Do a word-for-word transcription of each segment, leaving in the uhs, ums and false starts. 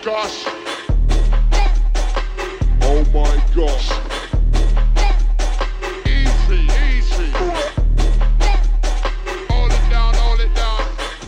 gosh. Oh my gosh. Easy, easy. Hold it down, hold it down.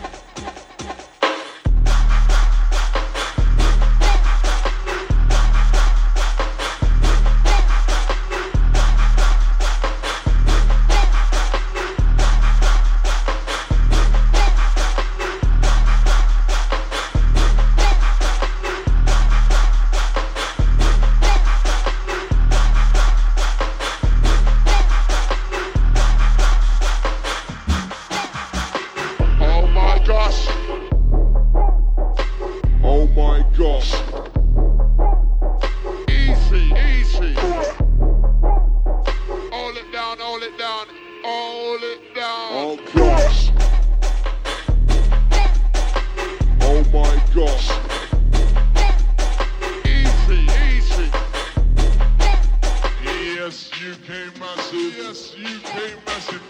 Oh my gosh. Easy, easy. Hold it down, hold it down, hold it down. Oh gosh. Oh my gosh. Easy, easy. Yes, U K massive. Yes, U K massive.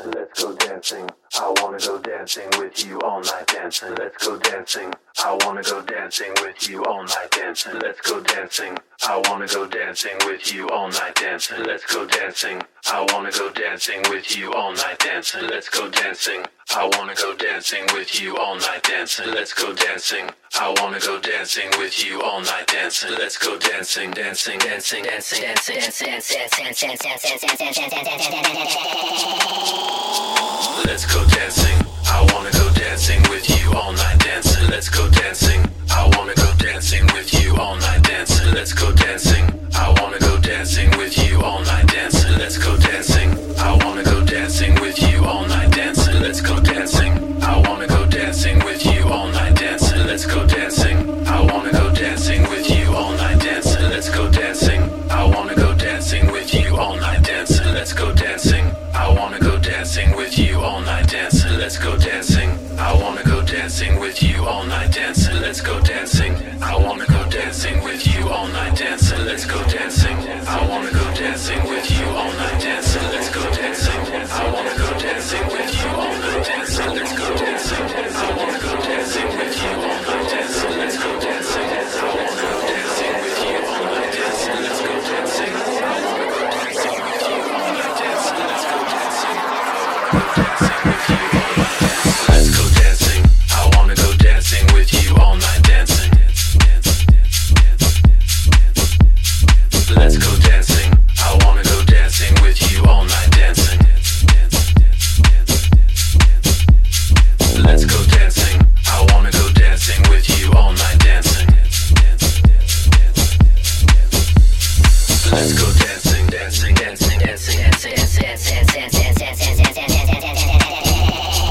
dancing, let's go dancing. I wanna go dancing with you all night dancing. Let's go dancing. I wanna go dancing with you all night dancing. Let's go dancing. I wanna go dancing with you all night dancing. Let's go dancing. I wanna go dancing with you all night dancing. Let's go dancing. I wanna go dancing with you all night dancing. Let's go dancing. I wanna go dancing with you all night dancing. Let's go dancing, dancing, dancing, dancing, dancing, dancing, dancing, dancing, let's go dancing. I wanna go dancing with you all night dancing. Let's go dancing. I wanna go dancing with you all night dancing. Let's go dancing. I wanna go dancing with you all night dancing. Let's go dancing. I wanna go dancing with you all night dancing. Let's go dancing. I wanna go dancing with you all night dancing. Let's go dancing. I wanna go dancing with you all night dancing. Let's go dancing. I wanna go dancing with you all night dancing. Let's go dancing. I wanna go dancing with you all night dancing. Let's go dancing. I wanna go dancing with you all night dancing. Let's go dancing. I wanna go dancing with you all night dancing. Let's go dancing. I wanna go dancing with you all night dancing. Let's go dancing. I wanna go dancing with you all night dancing. Let's go dancing. I wanna go dancing with you all night dancing. Let's go dancing. I wanna go dancing with you all night dancing. Let's go dancing. I wanna go dancing with you all night dancing. Let's go dancing. Let's go dancing. I wanna go dancing with you all night dancing. Let's go dancing. I wanna go dancing with you all night dancing. Let's go dancing. I wanna go dancing with you all night dancing. Let's go dancing, dancing, dancing, dancing, dancing, dancing, dancing, dancing, dancing, dancing, dancing, dancing, dancing.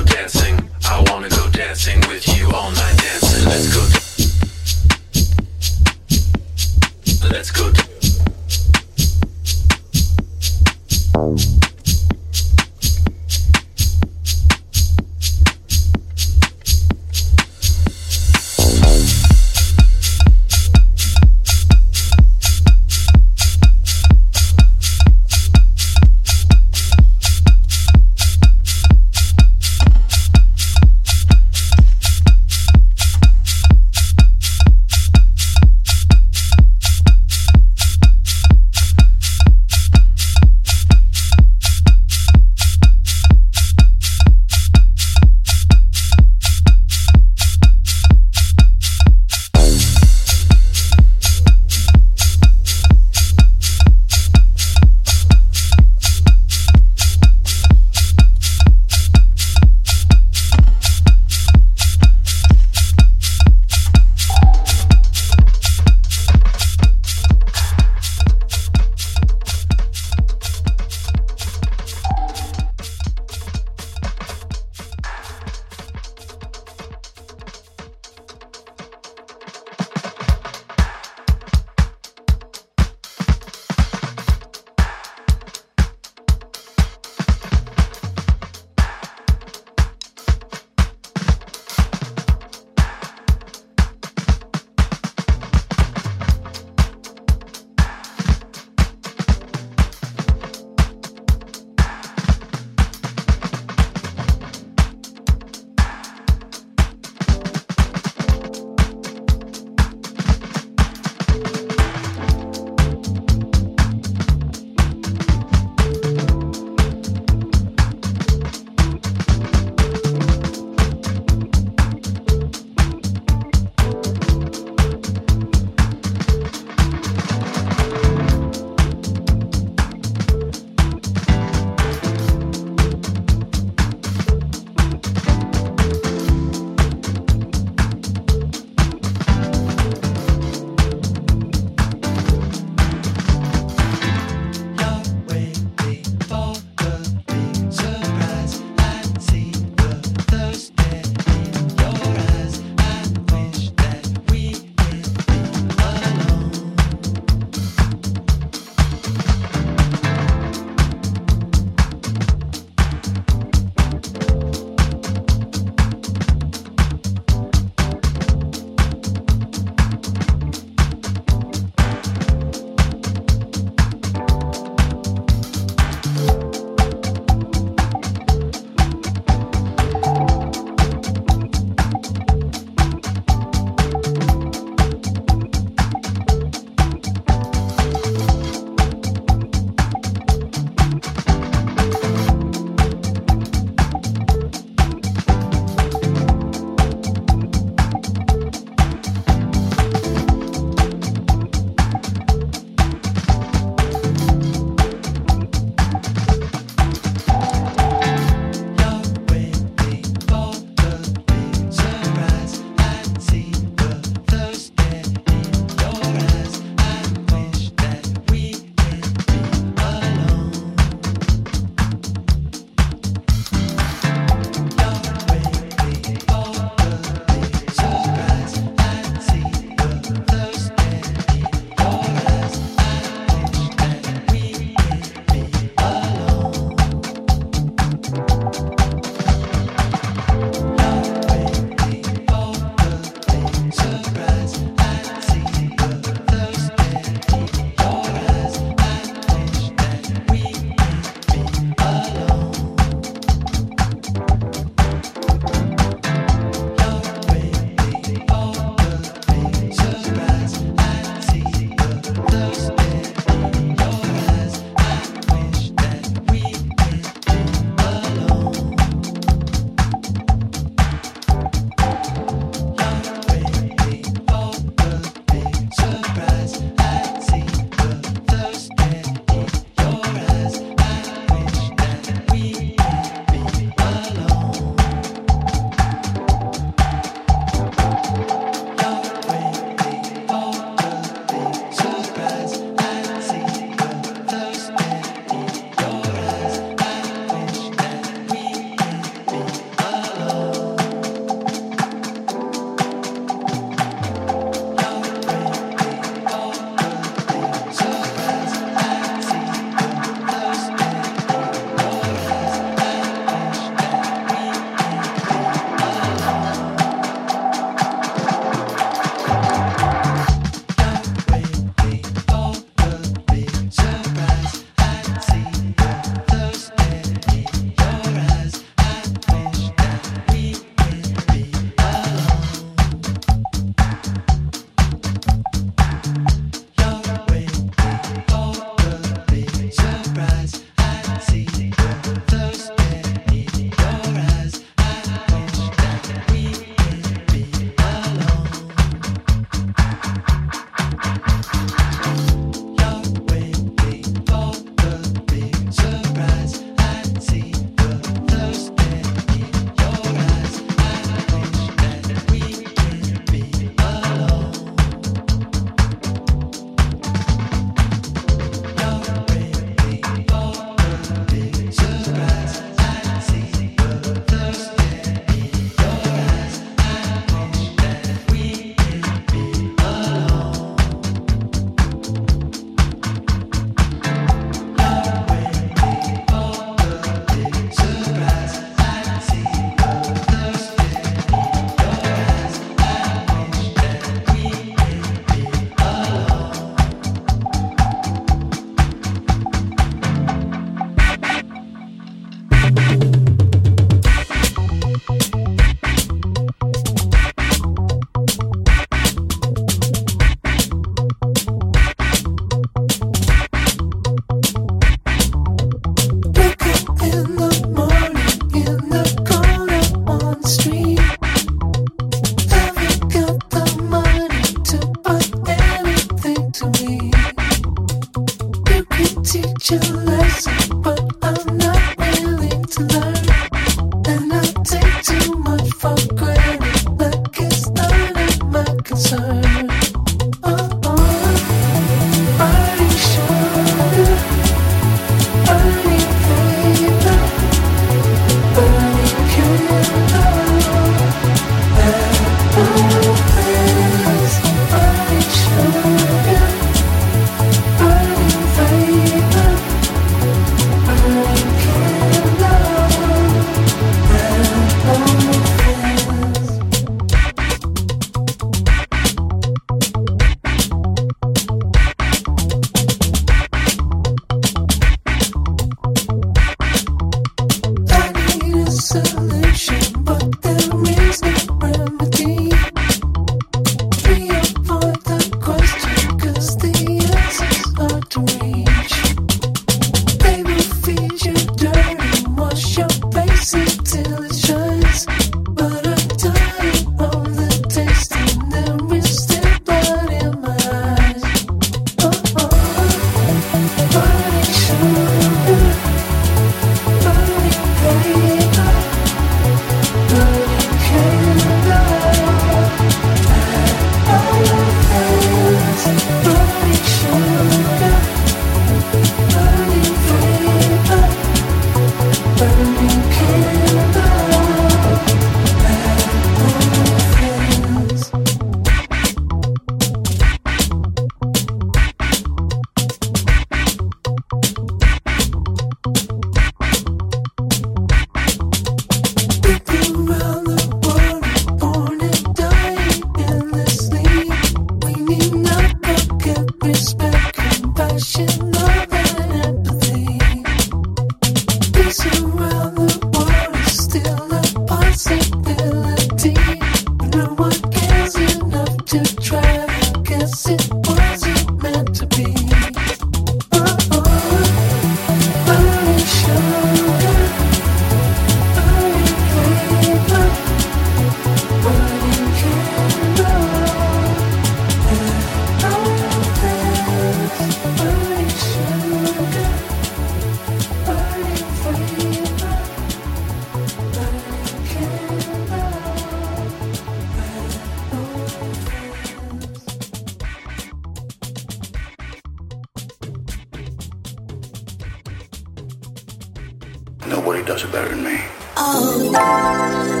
Nobody does it better than me. Oh, oh,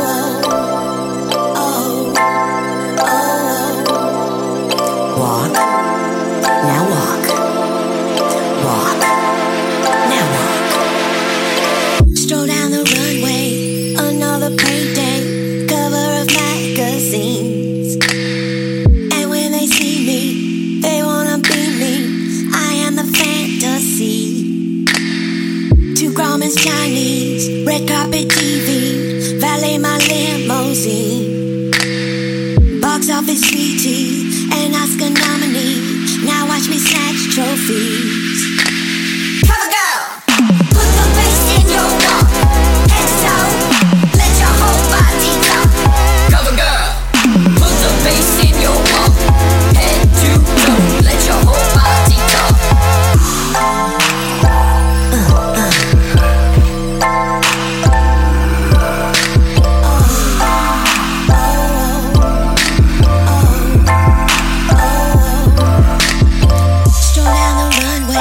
oh, oh, oh. Walk, now walk. Walk, now walk. Stroll down the runway, another payday, cover of magazines. And when they see me, they wanna be me. I am the fantasy. Two Grauman's Chinese, red carpet T V, valet my limousine. Box office sweetie, an Oscar nominee. Now watch me snatch trophies. Cover girl, put the bass in your walk. Head to toe, let your whole body talk. Cover girl, put the bass in your walk. Head to toe, let your whole body talk. Stroll down the runway.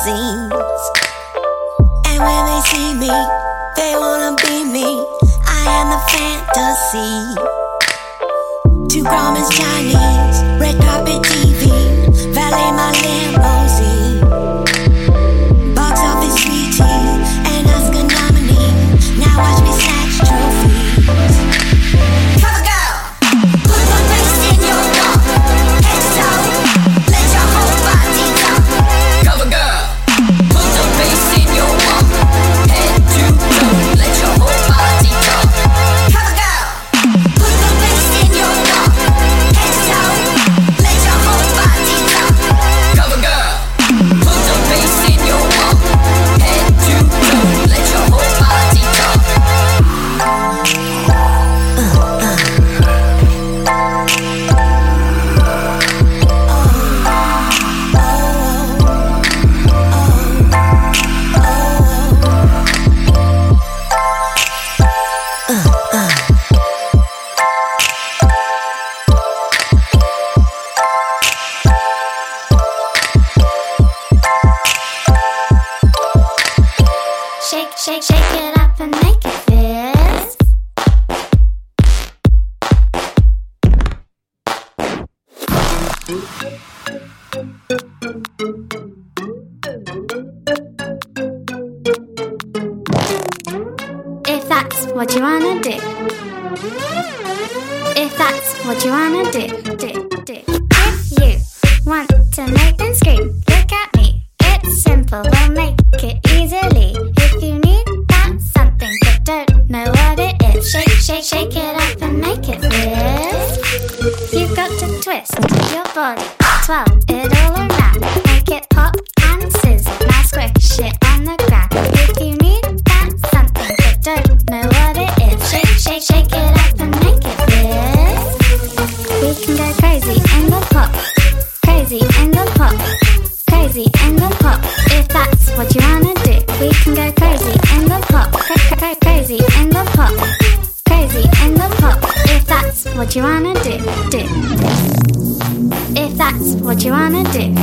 scenes. And when they see me, they wanna be me. I am the fantasy. Two Grauman's Chinese, red carpet T V, valet my limousine. Box office sweeties and Oscar nominee. Now watch me snatch trophies. Cover girl, put one face in your wall. Head to toe, let your whole body talk. Cover girl, put the face in your wall. Head to toe, let your whole body talk. Cover girl, put one face in your wall. Head to toe, let your whole body talk. Cover girl, put the face in your wall. Head to toe, let your whole body talk. Shake, shake, shake it up and make it fizz. If that's what you wanna do. If that's what you wanna do, do, do. If you want to make them scream, look at me. It's simple, we'll make it easily. If you need that something but don't know what it is, shake, shake, shake it up and make it fizz. You've got to twist your body, twirl it all around, make it pop and sizzle. Now squish it on the ground. If you need that something but don't know what it is, shake, shake, shake it up and make it fizz. We can go crazy in the pop, crazy in the pop, crazy in the pop. If that's what you wanna do, we can go crazy in the pop, cra- cra- crazy in the pop, crazy in the pop. If that's what you wanna do, do. If that's what you wanna do.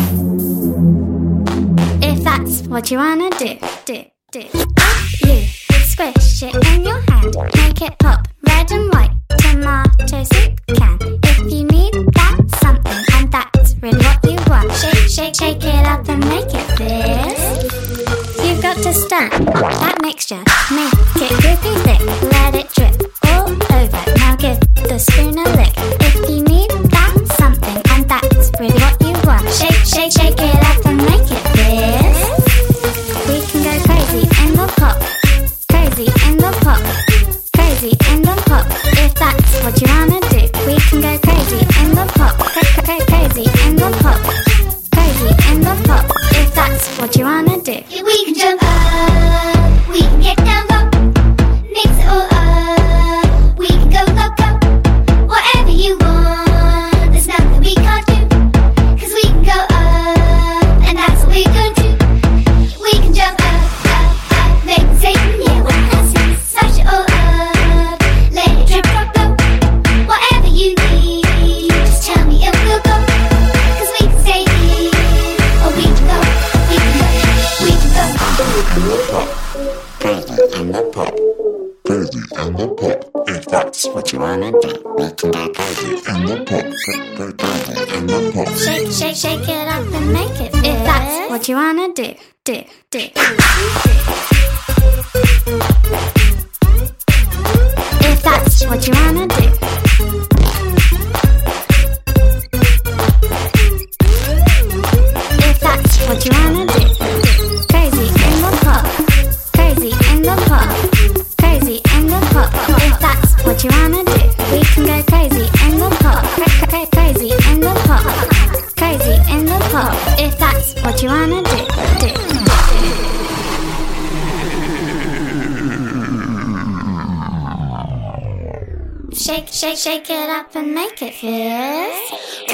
If that's what you wanna do, do, do. You squish it in your hand, make it pop, red and white, tomato soup can. If you need that something, and that's really what you want, shake, shake, shake it up and make it fizz. You've got to stir that mixture, make it drippy thick, let it drip all over. Now give the spoon a lick. If you need that something, and that's really what you want, shake, shake, shake it up and make it fizz. We can go crazy in the pop, crazy in the pop, crazy in the pop. If that's what you wanna do, we can go crazy in the pop, cra- cra- crazy in the pop, crazy in the pop. If that's what you wanna do. We can jump up, we can get down low, mix it all up, we can go, go, go. Whatever you want, there's nothing we can't do, 'cause we can go up, and that's what we're gonna do. We can jump up, up, up, make it Satan, yeah, what has it? Smash it all up, let it drip, drop, go. Whatever you need, just tell me and we'll go, 'cause we can stay here, or we can go, we can go, we can go. Crazy in the pop, crazy in the pop. If that's what you wanna do, we can go crazy in the pop, go crazy in the pop. Shake, shake, shake it up and make it fizz. If that's what you wanna do, do, do. If that's what you wanna do. If that's what you wanna do. Crazy in the pop, crazy in the pop, crazy in the pop. If that's what you wanna do, we can go crazy in the pop, cra- cra- crazy in the pop, crazy in the pop. If that's what you wanna do, do. Shake, shake, shake it up and make it fizz.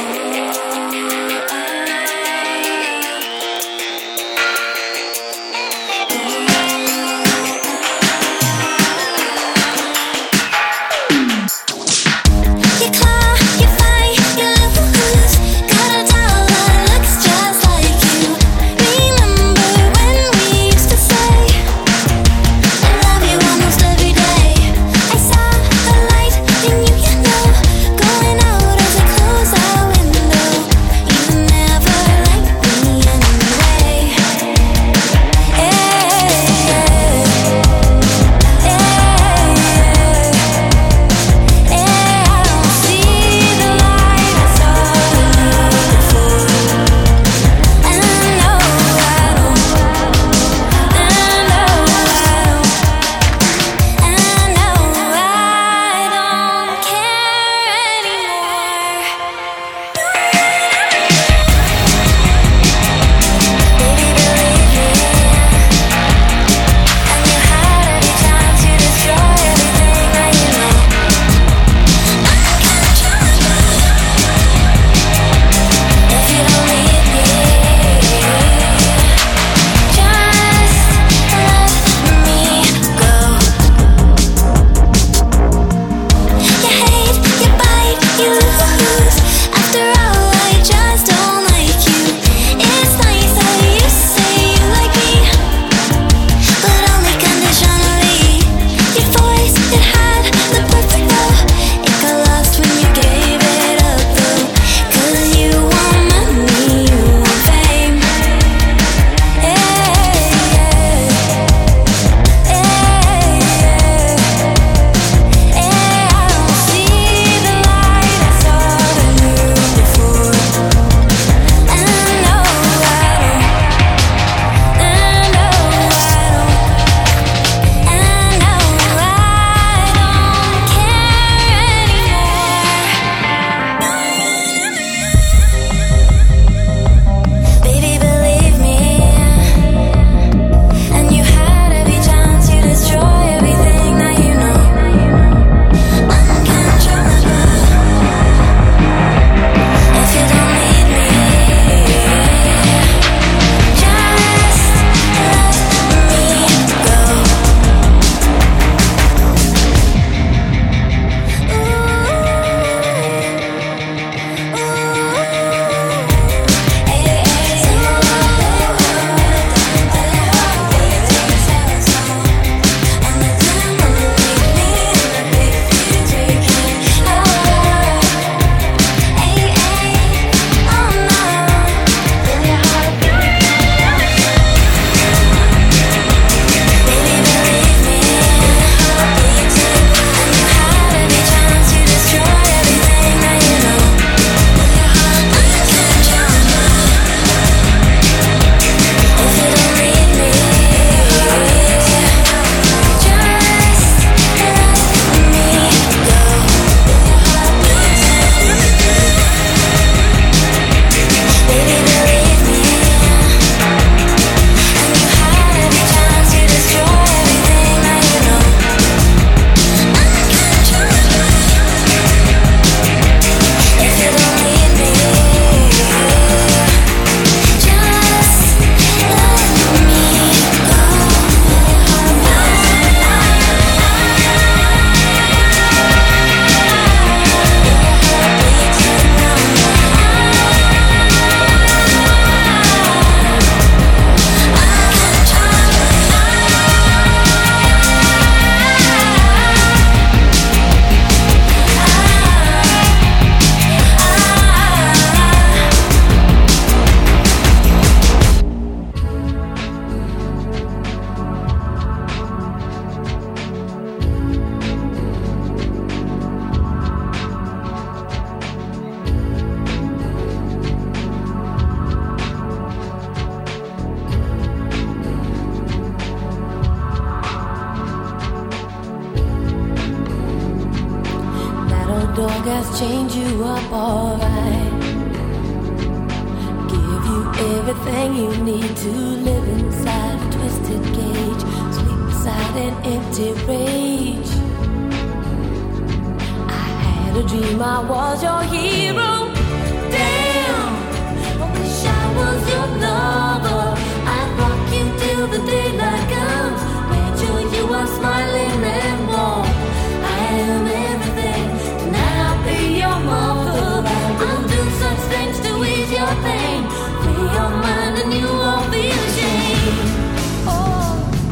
You claw, you fight, you lose. Got a doll that looks just like you. Remember guys change you up alright. Give you everything you need to live inside a twisted cage, sleep inside an empty rage. I had a dream I was your hero. Damn, I wish I was your lover. I'd rock you till the daylight comes. Made sure you are smiling and warm. I am everything. Tonight I'll be your mother. I'll do such things to ease your pain. Free your mind and you won't feel ashamed. Oh,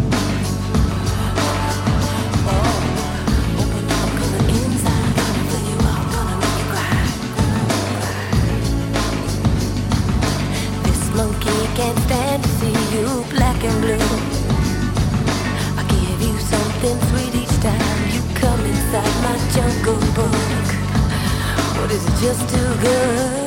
oh, open up, gonna inside, gonna fill you up, gonna make you cry. This monkey can't stand to see you black and blue. I give you something sweet each time you come inside my jungle book. What is it, just too good?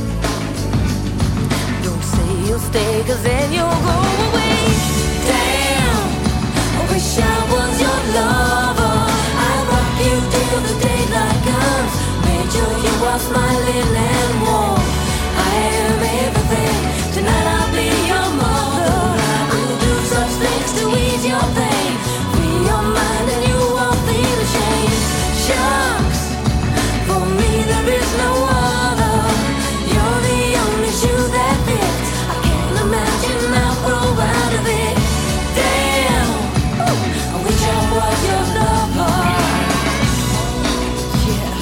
Don't say you'll stay, cause then you'll go away. Damn, I wish I was your lover. I'd rock you till the daylight comes. Made sure you are smiling and warm. I am everything. Tonight I'll be your mother. I'll do such things to ease your pain. Free your mind and you won't feel ashamed. Shucks, for me there is no other. You're the only shoe that fits. I can't imagine I'll grow out of it. Damn, I wish I was your lover. Yeah.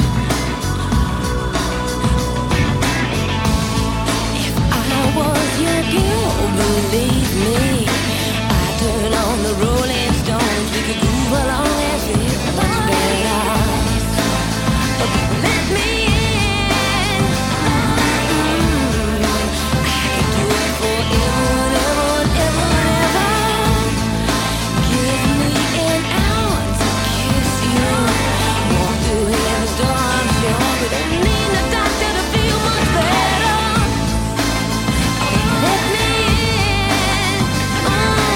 If I was your girl, believe me, I'd turn on the Rolling Stones. We could groove along as if it was better. Let me in. Mm, I could do it forever, ever, ever, ever. Give me an hour to kiss you. Walk through heaven's door, I'm sure. We don't need a doctor to feel much better. Let me in. Mm.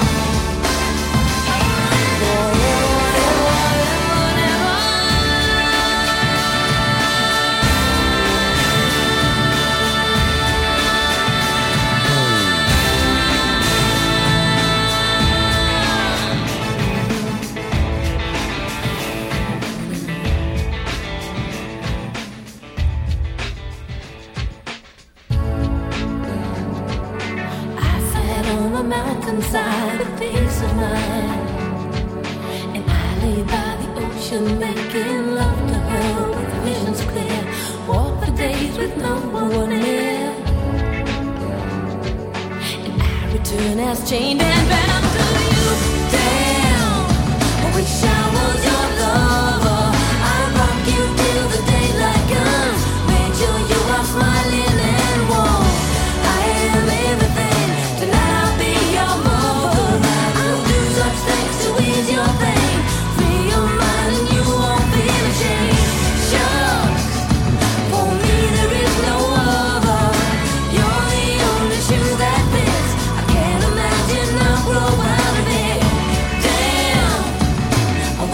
I sat on the mountainside with peace of mind, and I lay by the ocean making love to her with visions clear. Walk for days with no one near, and I return as chained and bound to you. Damn, I wish I was your lover. I'd rock you till the daylight comes. Made sure you are smiling and warm. I am everything. Tonight I'll be your mother. I'll do such things to ease your pain. Free your mind and you won't feel ashamed. Shucks, for me there is no other. You're the only shoe that fits. I can't imagine I'll grow out of it. Damn, I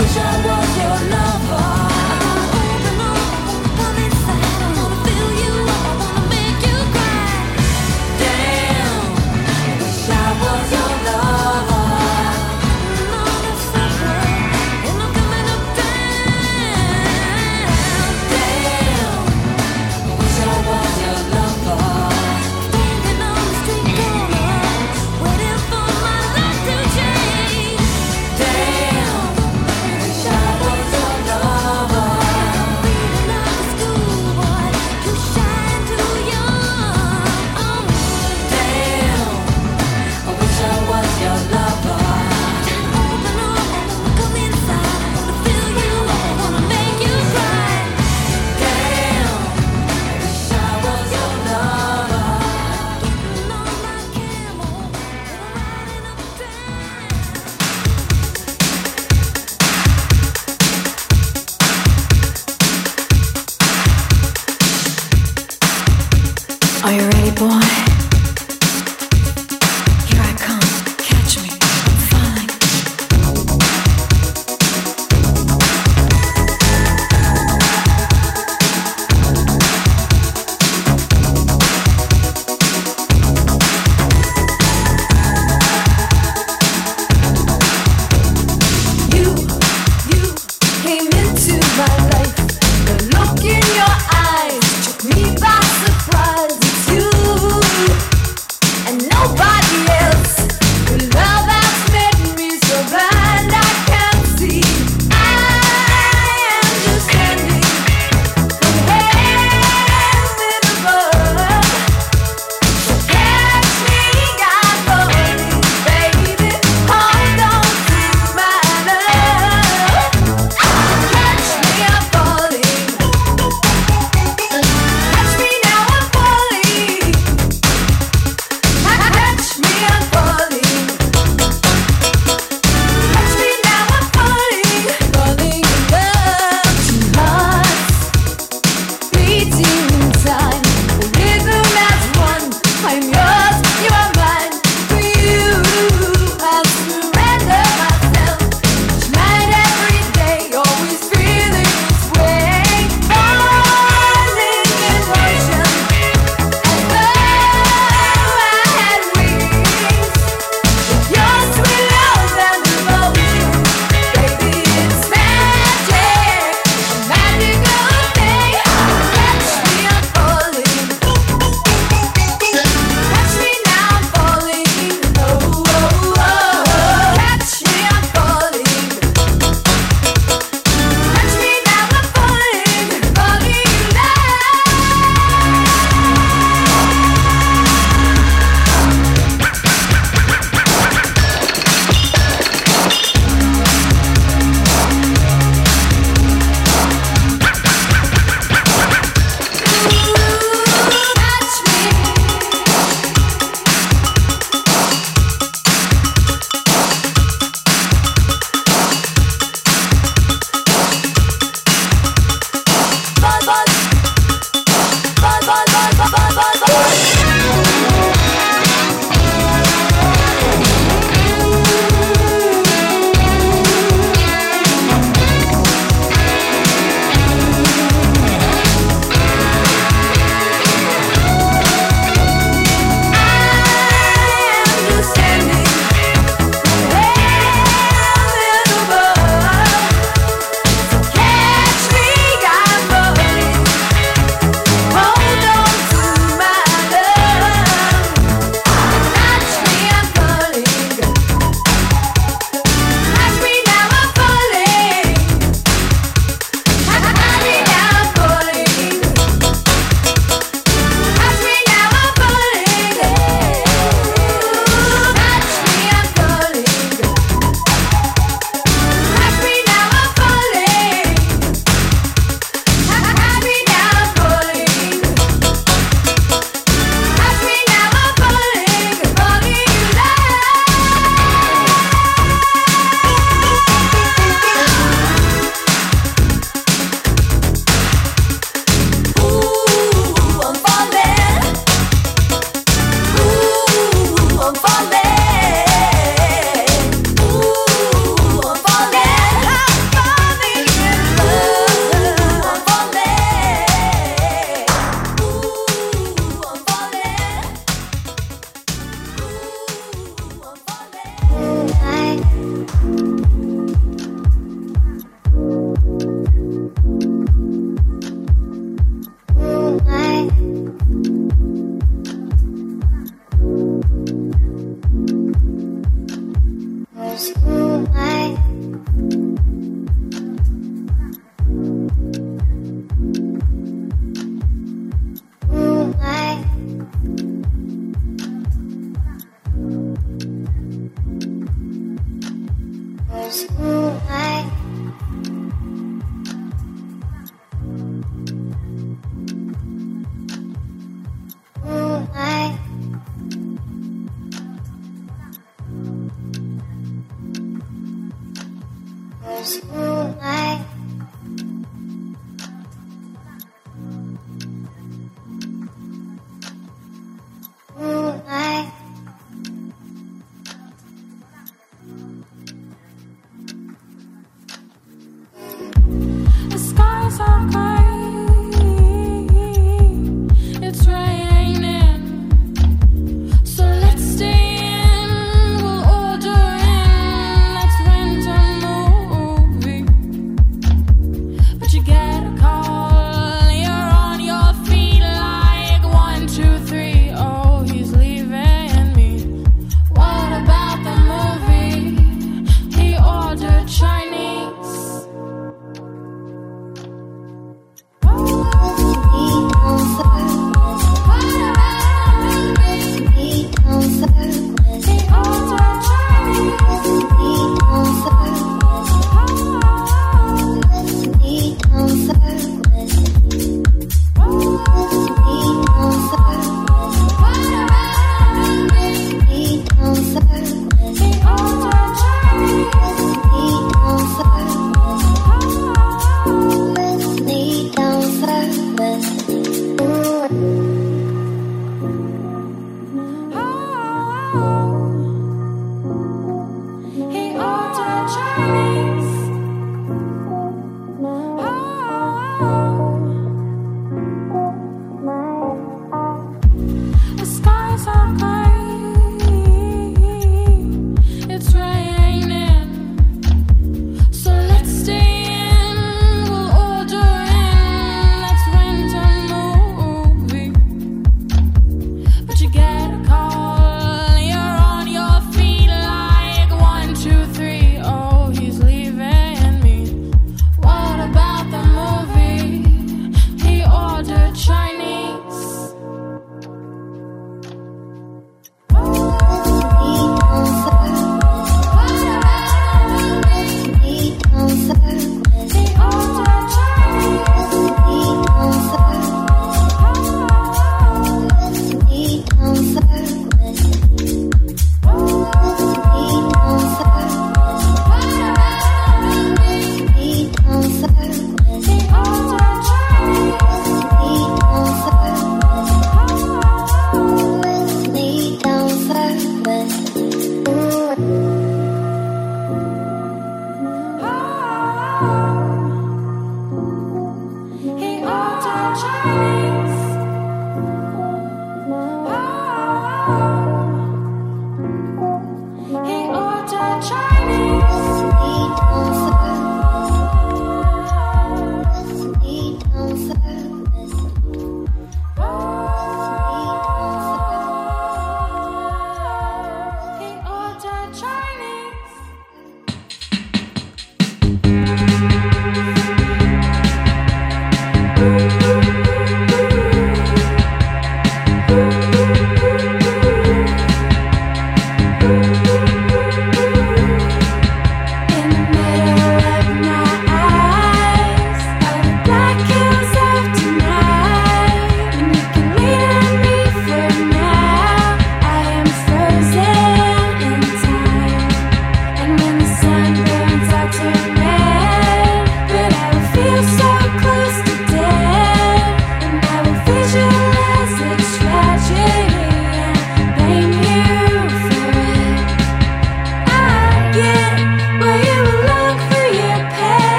Thank you.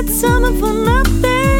get something for nothing.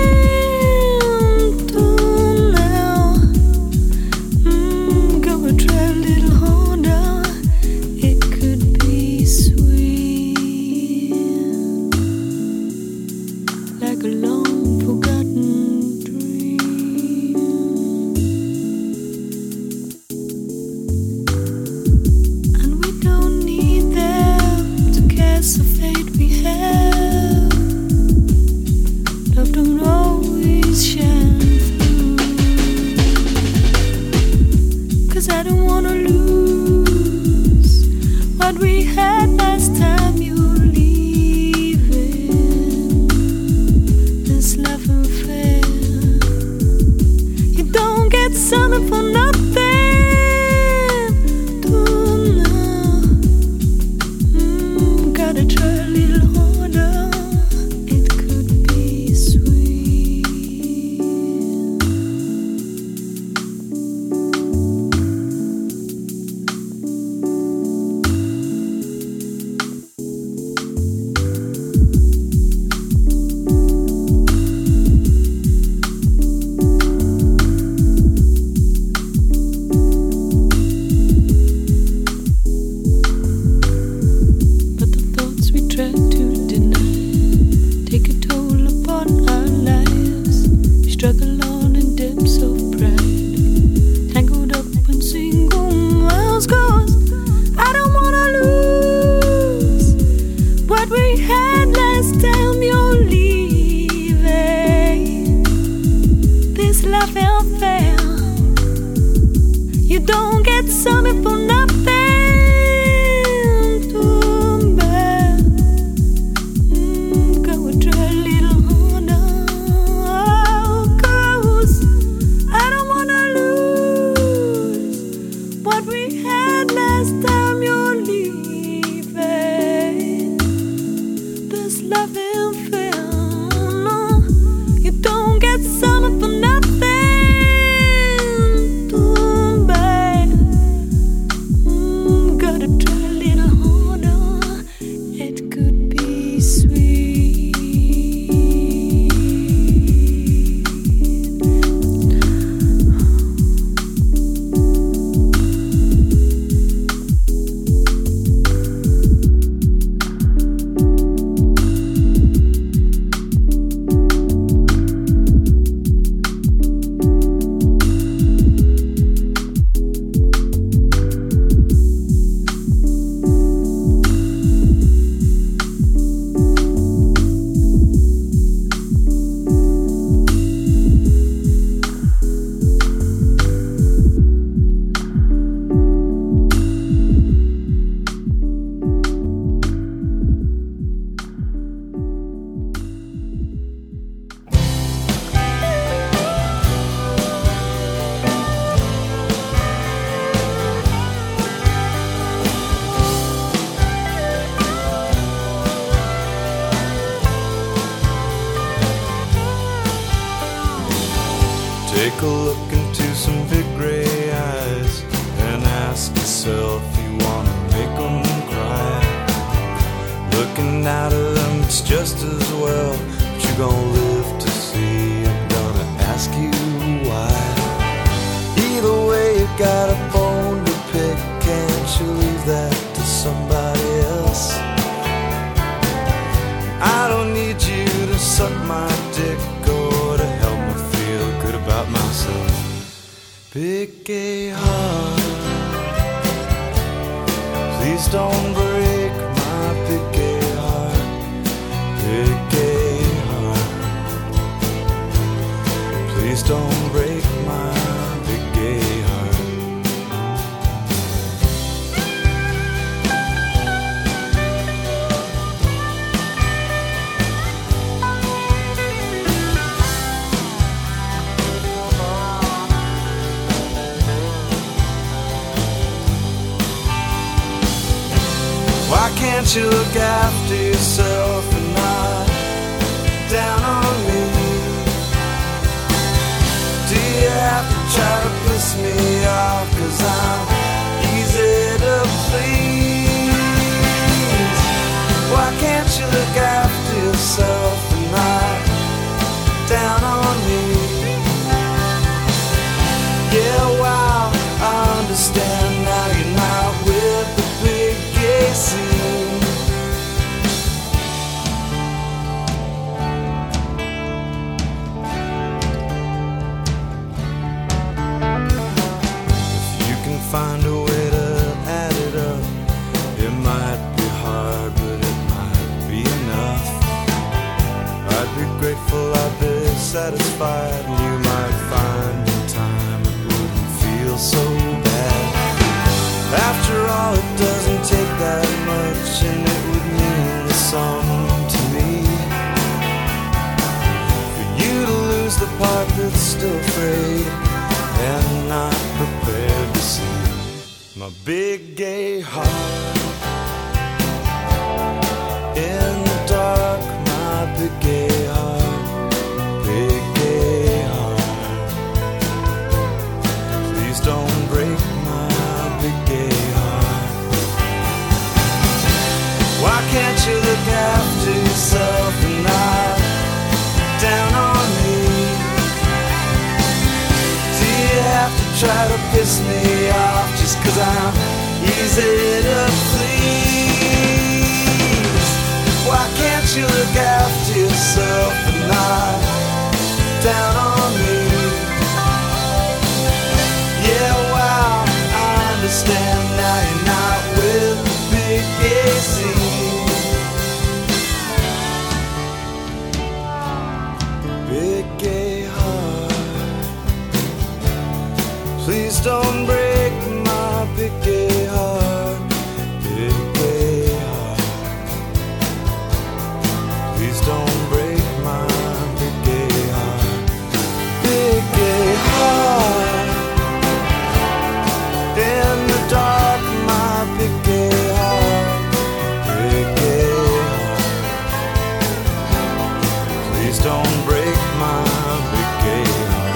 Take a look into some big gray eyes and ask yourself you wanna make them cry. Looking out of them, it's just as well, but you're gonna live to see. I'm gonna ask you why. Either way, you got a bone to pick. Can't you leave that to somebody else? I don't need you to suck my dick or to help me feel good about myself. Big gay heart, please don't break my big gay heart. Big gay heart, please don't break my big gay heart. Why can't you look after yourself and not down on me? Do you have to try to piss me off? Cause I'm easy to please. Why can't you look after yourself and not grateful, I'd be satisfied, and you might find in time it wouldn't feel so bad. After all, it doesn't take that much, and it would mean the song to me. For you to lose the part that's still afraid and not prepared to see my big gay heart. In the dark, my big gay heart, big gay heart. Please don't break my big gay heart. Why can't you look after yourself and not down on me? Do you have to try to piss me off just 'cause I'm easy to please? Why can't you look after yourself and not down on me? Yeah, wow, I understand now you're not with the big gay scene. Big gay heart, please don't break my big gay heart. Big gay heart, please don't break my big gay heart. Big gay heart, in the dark, my big gay heart. Big gay heart, please don't break my big gay heart.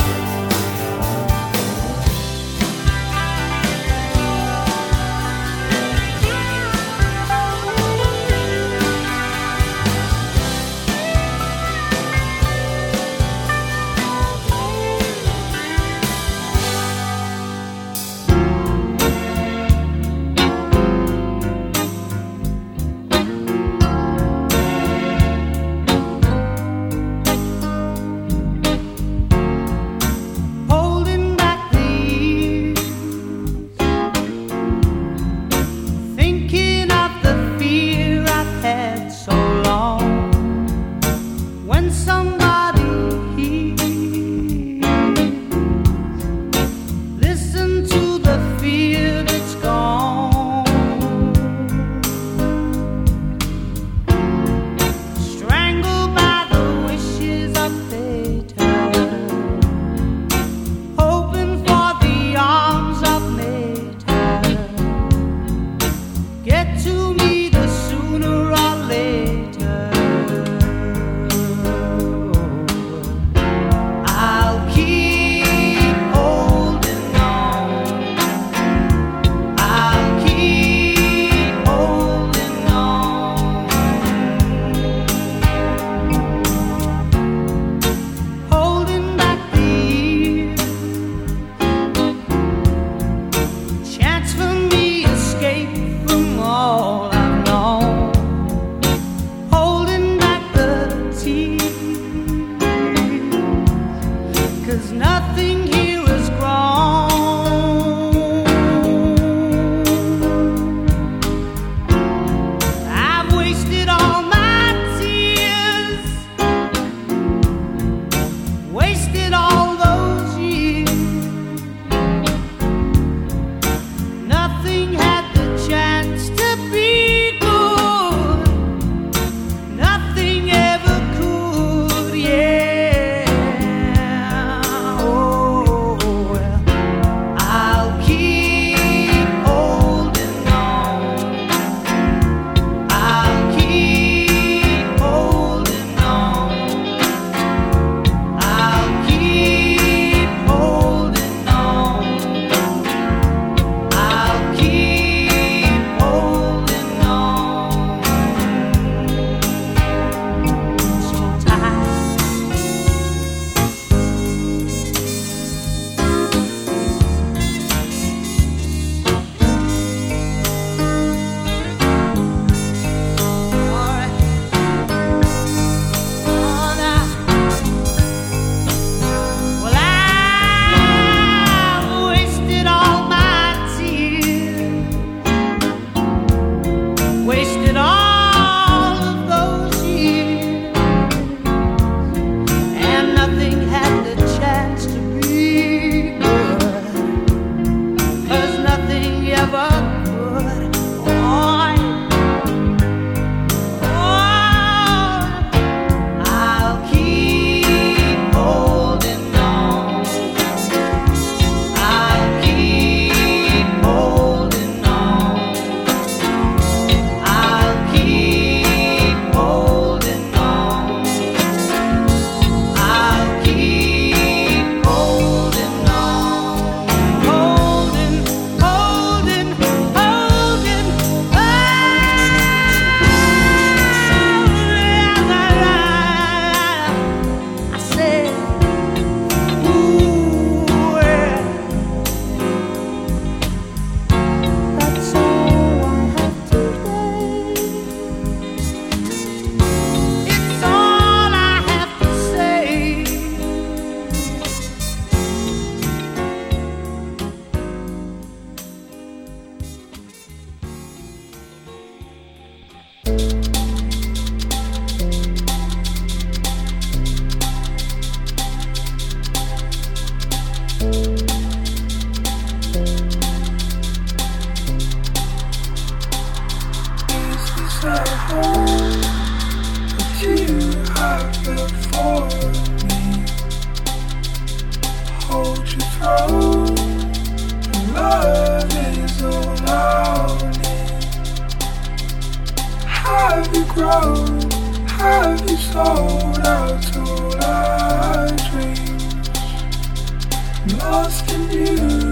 sold out all our dreams, lost in you,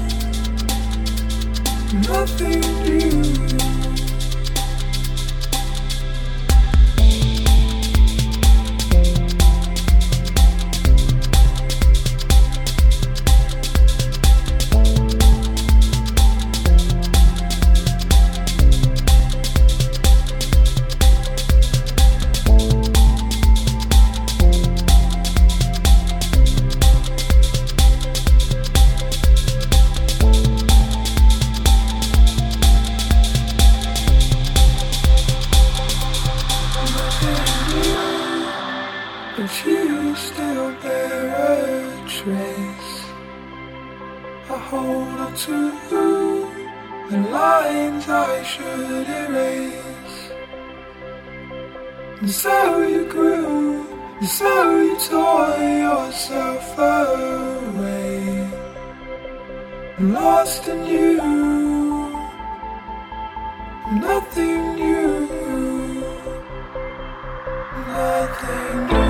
nothing new. If you still bear a trace, I hold on to the lines I should erase. And so you grew, and so you tore yourself away, lost in you, nothing new, nothing new.